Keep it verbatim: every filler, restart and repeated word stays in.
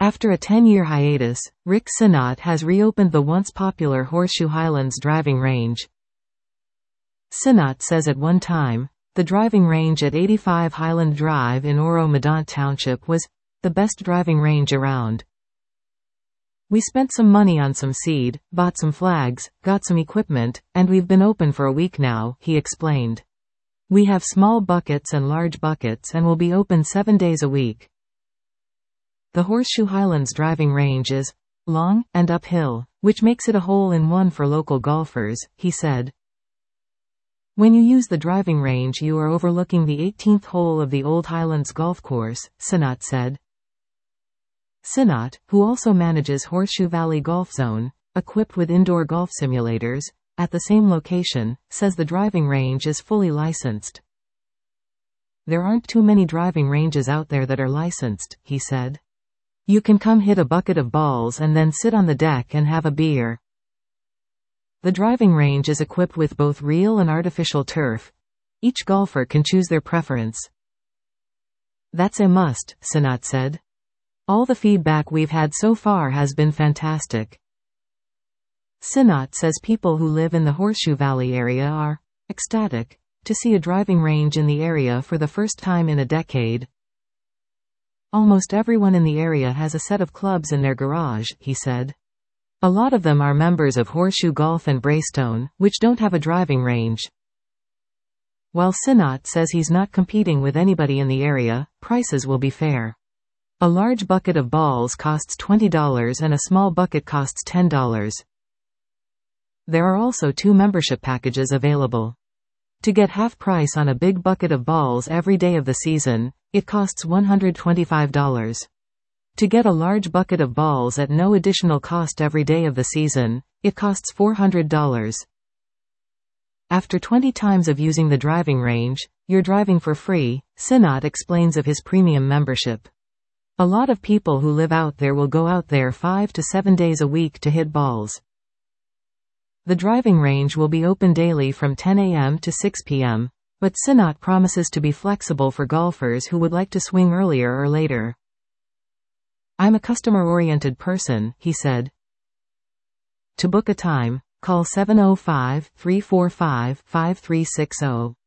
After a ten-year hiatus, Rick Sinnott has reopened the once popular Horseshoe Highlands driving range. Sinnott says at one time, the driving range at eighty-five Highland Drive in Oro-Medonte Township was the best driving range around. We spent some money on some seed, bought some flags, got some equipment, and we've been open for a week now, he explained. We have small buckets and large buckets and will be open seven days a week. The Horseshoe Highlands driving range is long and uphill, which makes it a hole-in-one for local golfers, he said. When you use the driving range, you are overlooking the eighteenth hole of the Old Highlands golf course, Sinnott said. Sinnott, who also manages Horseshoe Valley Golf Zone, equipped with indoor golf simulators, at the same location, says the driving range is fully licensed. There aren't too many driving ranges out there that are licensed, he said. You can come hit a bucket of balls and then sit on the deck and have a beer. The driving range is equipped with both real and artificial turf. Each golfer can choose their preference. That's a must, Sinnott said. All the feedback we've had so far has been fantastic. Sinnott says people who live in the Horseshoe Valley area are ecstatic to see a driving range in the area for the first time in a decade. Almost everyone in the area has a set of clubs in their garage, he said. A lot of them are members of Horseshoe Golf and Braystone, which don't have a driving range. While Sinnott says he's not competing with anybody in the area, prices will be fair. A large bucket of balls costs twenty dollars and a small bucket costs ten dollars. There are also two membership packages available. To get half price on a big bucket of balls every day of the season, it costs one hundred twenty-five dollars. To get a large bucket of balls at no additional cost every day of the season, it costs four hundred dollars. After twenty times of using the driving range, you're driving for free, Sinnott explains of his premium membership. A lot of people who live out there will go out there five to seven days a week to hit balls. The driving range will be open daily from ten a m to six p m, but Sinnott promises to be flexible for golfers who would like to swing earlier or later. I'm a customer-oriented person, he said. To book a time, call seven oh five, three four five, five three six zero.